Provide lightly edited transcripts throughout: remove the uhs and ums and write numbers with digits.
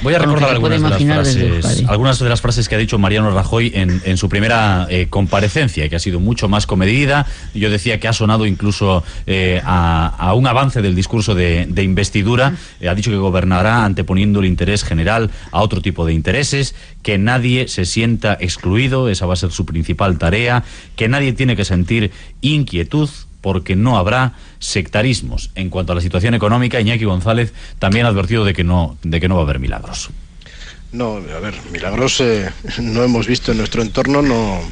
Voy a recordar algunas de las frases que ha dicho Mariano Rajoy en su primera comparecencia, que ha sido mucho más comedida. Yo decía que ha sonado incluso a un avance del discurso de investidura. Ha dicho que gobernará anteponiendo el interés general a otro tipo de intereses, que nadie se sienta excluido, esa va a ser su principal tarea, que nadie tiene que sentir inquietud porque no habrá sectarismos. En cuanto a la situación económica, Iñaki González también ha advertido de que no va a haber milagros. No, a ver, milagros no hemos visto en nuestro entorno,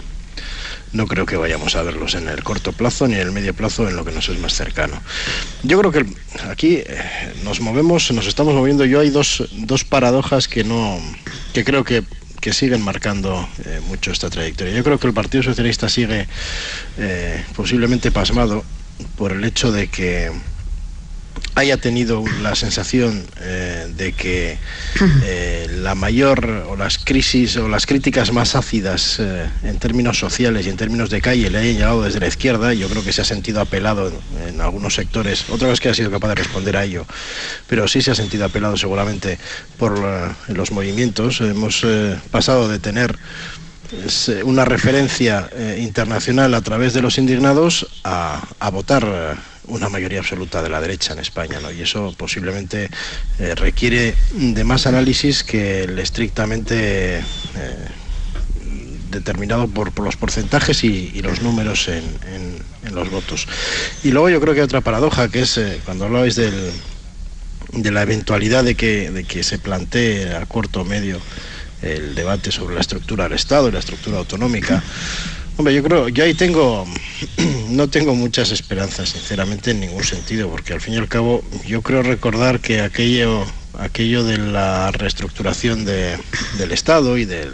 no creo que vayamos a verlos en el corto plazo ni en el medio plazo, en lo que nos es más cercano. Yo creo que aquí nos estamos moviendo. Yo hay dos paradojas que creo que siguen marcando mucho esta trayectoria. Yo creo que el Partido Socialista sigue posiblemente pasmado por el hecho de que haya tenido la sensación de que la mayor o las crisis o las críticas más ácidas en términos sociales y en términos de calle le hayan llegado desde la izquierda. Yo creo que se ha sentido apelado en algunos sectores, otra vez que ha sido capaz de responder a ello, pero sí se ha sentido apelado seguramente por los movimientos. Hemos pasado de tener una referencia internacional a través de los indignados a votar una mayoría absoluta de la derecha en España, ¿no? Y eso posiblemente requiere de más análisis que el estrictamente determinado por los porcentajes y los números en los votos. Y luego yo creo que hay otra paradoja, que es cuando hablabais de la eventualidad de que se plantee a corto o medio el debate sobre la estructura del Estado y la estructura autonómica. Hombre, yo ahí no tengo muchas esperanzas, sinceramente, en ningún sentido, porque al fin y al cabo yo creo recordar que aquello de la reestructuración del Estado y de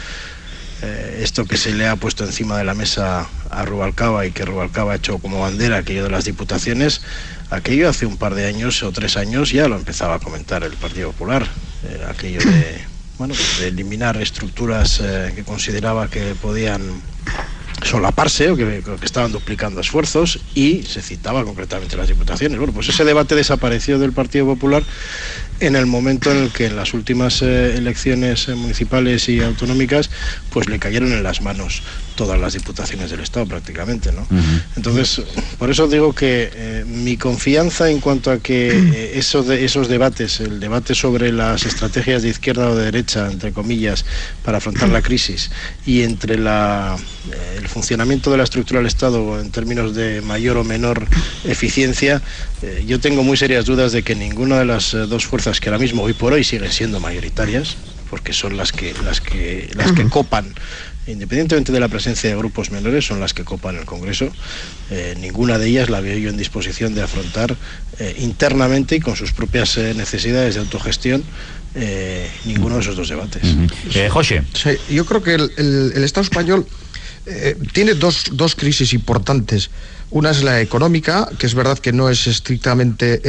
esto que se le ha puesto encima de la mesa a Rubalcaba y que Rubalcaba ha hecho como bandera, aquello de las diputaciones, aquello hace un par de años o 3 años ya lo empezaba a comentar el Partido Popular, aquello de eliminar estructuras que consideraba que podían solaparse o que estaban duplicando esfuerzos, y se citaba concretamente las diputaciones. Bueno, pues ese debate desapareció del Partido Popular en el momento en el que en las últimas elecciones municipales y autonómicas pues le cayeron en las manos todas las diputaciones del Estado prácticamente, ¿no? Entonces, por eso digo que mi confianza en cuanto a que esos debates, el debate sobre las estrategias de izquierda o de derecha, entre comillas, para afrontar la crisis, y entre el funcionamiento de la estructura del Estado en términos de mayor o menor eficiencia, yo tengo muy serias dudas de que ninguna de las dos fuerzas que ahora mismo, hoy por hoy, siguen siendo mayoritarias, porque son las que copan, independientemente de la presencia de grupos menores, son las que copan el Congreso. Ninguna de ellas la veo yo en disposición de afrontar internamente y con sus propias necesidades de autogestión ninguno de esos dos debates. José. Sí, yo creo que el Estado español tiene dos crisis importantes. Una es la económica, que es verdad que no es estrictamente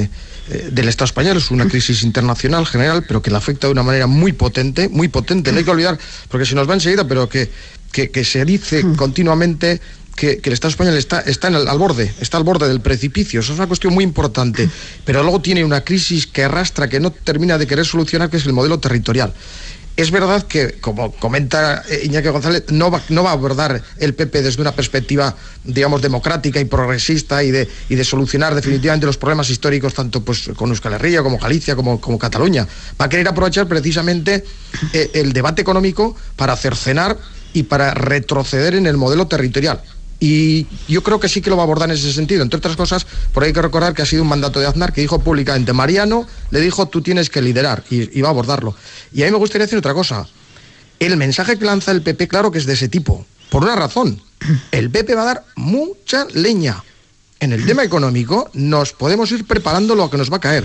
del Estado español, es una crisis internacional general, pero que la afecta de una manera muy potente, no hay que olvidar, porque se nos va enseguida, pero que se dice continuamente que el Estado español está al borde del precipicio. Eso es una cuestión muy importante, pero luego tiene una crisis que arrastra, que no termina de querer solucionar, que es el modelo territorial. Es verdad que, como comenta Iñaki González, no va a abordar el PP desde una perspectiva, digamos, democrática y progresista y de solucionar definitivamente los problemas históricos, tanto pues con Euskal Herria como Galicia como Cataluña. Va a querer aprovechar precisamente el debate económico para cercenar y para retroceder en el modelo territorial. Y yo creo que sí que lo va a abordar en ese sentido. Entre otras cosas, por ahí hay que recordar que ha sido un mandato de Aznar que dijo públicamente, Mariano le dijo, tú tienes que liderar, y va a abordarlo. Y a mí me gustaría decir otra cosa. El mensaje que lanza el PP, claro que es de ese tipo, por una razón. El PP va a dar mucha leña. En el tema económico nos podemos ir preparando lo que nos va a caer.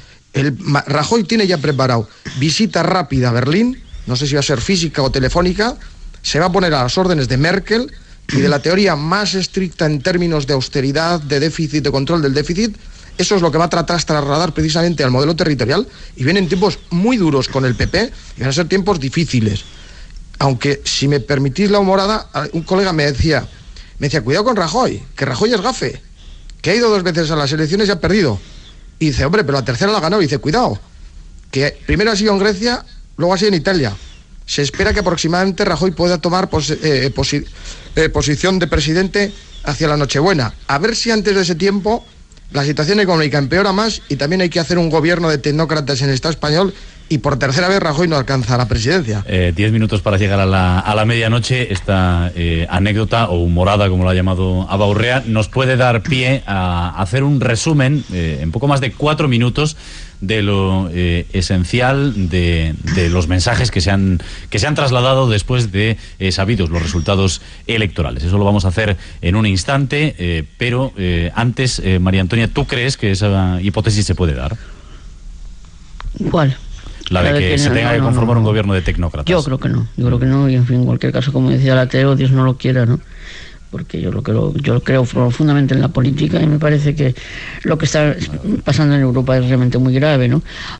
Rajoy tiene ya preparado visita rápida a Berlín, no sé si va a ser física o telefónica, se va a poner a las órdenes de Merkel y de la teoría más estricta en términos de austeridad, de déficit, de control del déficit. Eso es lo que va a tratar de trasladar precisamente al modelo territorial, y vienen tiempos muy duros con el PP y van a ser tiempos difíciles. Aunque, si me permitís la humorada, un colega me decía, cuidado con Rajoy, que Rajoy es gafe, que ha ido 2 veces a las elecciones y ha perdido. Y dice, hombre, pero la tercera la ganó. Y dice, cuidado, que primero ha sido en Grecia, luego ha sido en Italia. Se espera que aproximadamente Rajoy pueda tomar posición de presidente hacia la Nochebuena. A ver si antes de ese tiempo la situación económica empeora más y también hay que hacer un gobierno de tecnócratas en el Estado español y por tercera vez Rajoy no alcanza la presidencia. 10 minutos para llegar a la medianoche. Esta anécdota o humorada, como lo ha llamado Aba Urrea, nos puede dar pie a hacer un resumen en poco más de 4 minutos de lo esencial de los mensajes que se han trasladado después de sabidos los resultados electorales. Eso lo vamos a hacer en un instante, pero antes, María Antonia, ¿tú crees que esa hipótesis se puede dar? ¿Cuál? La de que se tenga que conformar un gobierno de tecnócratas. Yo creo que no, y en fin, en cualquier caso, como decía el ateo, Dios no lo quiera, ¿no? Porque yo creo profundamente en la política y me parece que lo que está pasando en Europa es realmente muy grave, ¿no?